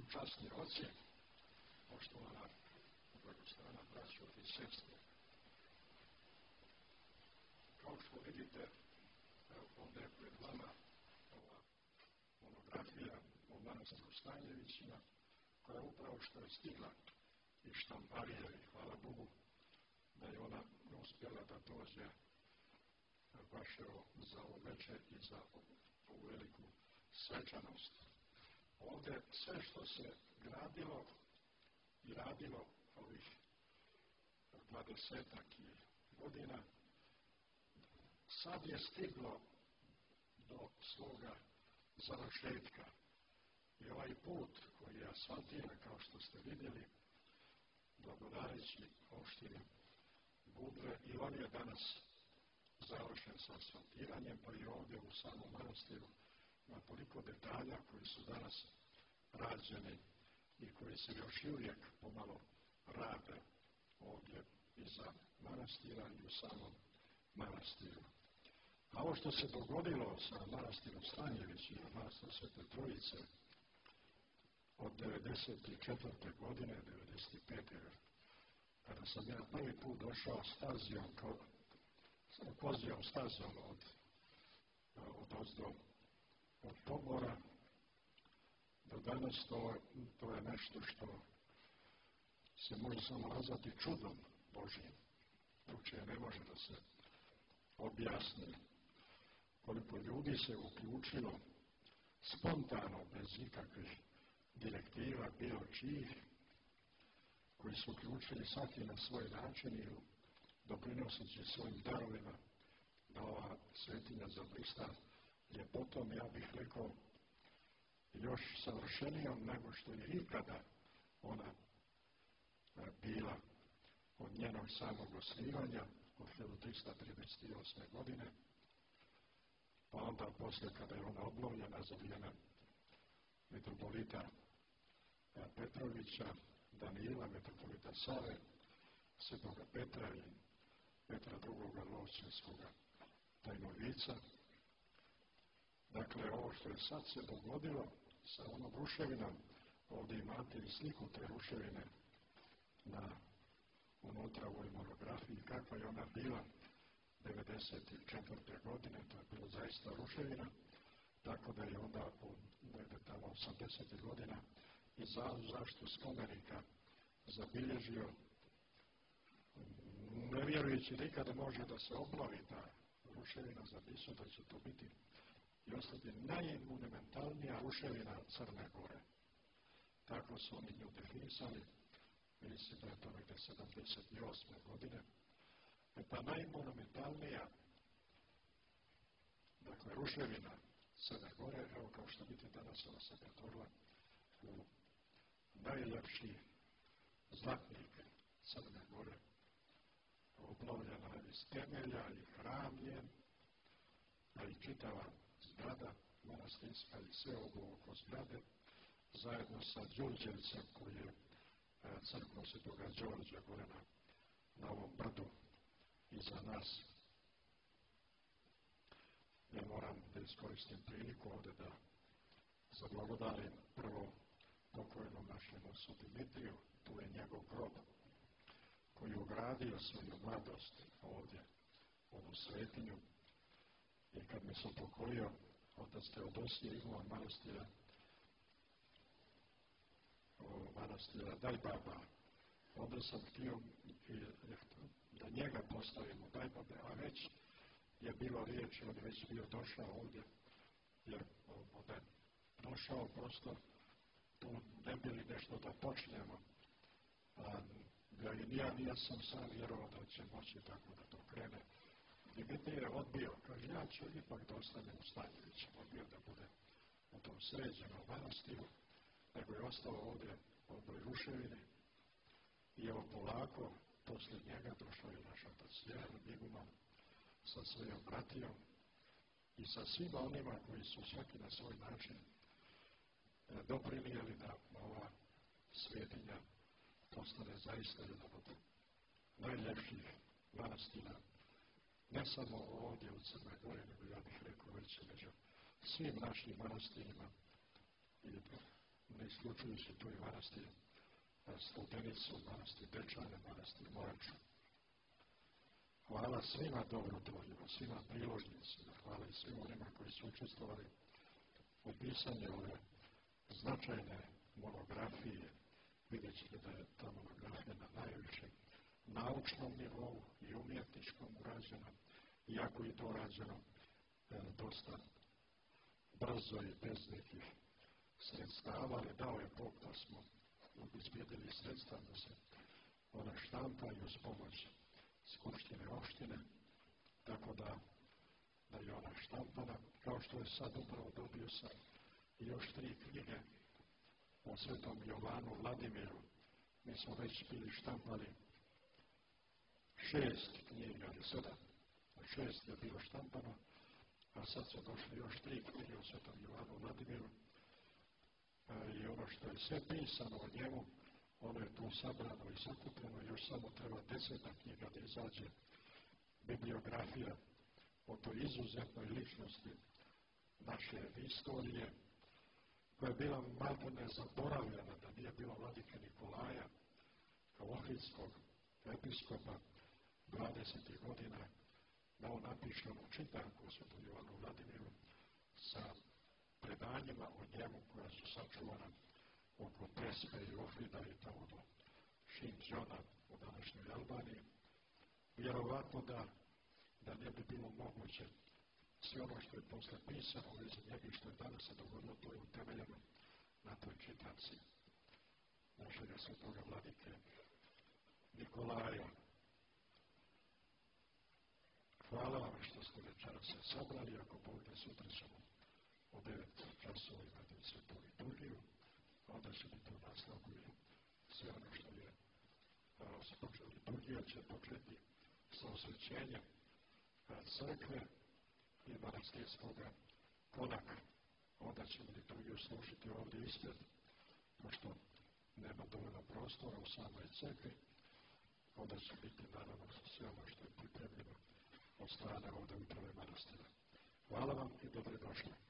časni oci, poštovana blagoslivljena braćo i sestre. Kao što vidite, ovdje je pred vama ova monografija o manastiru Stanjevićima, koja upravo što je stigla iz štamparije i hvala Bogu da je ona uspjela da dođe baš za ovo večer i za ovu veliku svečanost. Ovdje sve što se gradilo i radilo ovih 20-ak godina, sad je stiglo do svoga završetka. I ovaj put koji je asfaltiran, kao što ste vidjeli, blagodareći opštini Budve, i on je danas završen sa asfaltiranjem, pa i ovdje u samom manastiru na toliko detalja koji su danas rađeni i koji se još uvijek pomalo rade ovdje iza manastira i u samom manastiru. A ovo što se dogodilo sa manastirom Stanjević i manastirom Svete Trojice od 1994. godine, 1995. kada sam ja prvi put došao stazijom, kozijom stazom od Pomora do danas, to je nešto što se može samo nazvati čudom Božjim. Drugčije ne može da se objasni koliko ljudi se uključilo spontano, bez ikakvih direktiva, bilo čijih, koji su uključili svaki na svoj način i doprinoseći svojim darovima da ova svetinja zablista ljepotom, ja bih rekao, još savršenijom nego što je ikada ona bila od njenog samog osnivanja od 1338. godine, pa onda posle kada je ona obnovljena za vrijeme metropolita Petrovića, Danila, metropolita Save, Svetoga Petra i Petra II. Lovćenskoga tajnovica. Dakle, ovo što je sad se dogodilo sa onom ruševinom, ovdje imate i sliku te ruševine unutra u ovoj monografiji, kakva je ona bila 1994. godine, to je bilo zaista ruševina, tako da je onda tamo 80. godina i zaštitu spomenika zabilježio, ne vjerujući nikada može da se obnovi ta ruševina, zapisao da će to biti i ostati najmonumentalnija ruševina Crne Gore. Tako su oni nju definisali, mislim da je to negdje 78. godine. Ta najmonumentalnija, dakle, ruševina Crne Gore, evo kao što vidite danas ona se pretvorila u najljepši zlatnik Crne Gore, obnovljena iz temelja i hram njen, a i čitava zgrada manastirska i sve ovo oko zgrade, zajedno sa Đurđevcem koji je crkvom Svetoga Đorđa gore na ovom brdu iza nas. Ja moram da iskoristim priliku ovdje da zablagodarim prvo pokojnom našem ocu Dimitriju, tu je njegov grob koji je ugradio svoju mladost ovdje, ovu svetinju, i kad mi se upokojio otac Teodosije Ivan manastira Dajbaba, onda sam htio da njega postavimo u Dajbabe, a već je bilo riječi, on je već bio došao ovdje, jer on je došao prosto tu ne bili nešto da počnemo, a ja sam sam vjerovao da će moći tako da to krene. Dimitrij je odbio, kaže, ja ću ipak da ostanem u Stanjeviću, odbio da bude u tom sređenom manastiru, nego je ostao ovdje u ovoj ruševini i evo polako, posle njega došao je naš otac Jeran Biguman sa svojom bratijom i sa svima onima koji su svaki na svoj način doprinijeli da ova svetinja postane zaista jedan od najljepših manastira, ne samo ovdje u Crnoj Gori, nego ja bih rekao već među svim našim manastirima i ne isključujući tu i manastir Studenicu, manastir Dečane, manastir Moraču. Hvala svima dobrotvorima, svima priložnicima, hvala i svima onima koji su učestvovali u pisanju ove značajne monografije. Vidjet ćete da je ta monografija na najvišem naučnom nivou i umjetničkom urađena, iako je to rađeno dosta brzo i bez nekih sredstava, ali dao je Bog da smo obezbijedili sredstva da se ona štampa i uz pomoć Skupštine opštine, tako da je ona štampana, kao što je sad upravo dobio sam još 3 knjige o Svetom Jovanu Vladimiru. Mi smo već bili štampali 6 knjiga, ali 7. 6 je bilo štampano, a sad su došli još 3 knjige o Svetom Jovanu Vladimiru. I ono što je sve pisano o njemu, ono je tu sabrano i sakupljeno, još samo treba 10 knjiga da izađe bibliografija o toj izuzetnoj ličnosti naše istorije, koja je bila maltene zaboravljena, da nije bilo vladike Nikolaja, kao ohridskog episkopa 20. godina, da on napiše onu čitanku o Svetom Jovanu Vladimiru sa predanjima o njemu koja su sačuvana oko Prespe i Ohrida i tamo do Šinđona u današnjoj Albaniji. Vjerovatno da ne bi bilo moguće sve ono što je posle pisano u vezi njega i što je danas se dogodilo, to je utemeljeno na toj čitanci našega svetoga vladike Nikolaja. Hvala vam što ste večeras se sabrali, ako Bog da sutra ćemo u 9 časova imati svetu liturgiju, onda će biti u nastavku i sve ono što je liturgija će početi sa osvećenjem crkve i manastirskoga konaka. Onda ćemo liturgiju slušati ovdje ispred, pošto nema dovoljno prostora u samoj crkvi, onda će biti naravno sve ono što je pripremljeno od strane ovdje uprave manastira. Hvala vam i dobrodošli.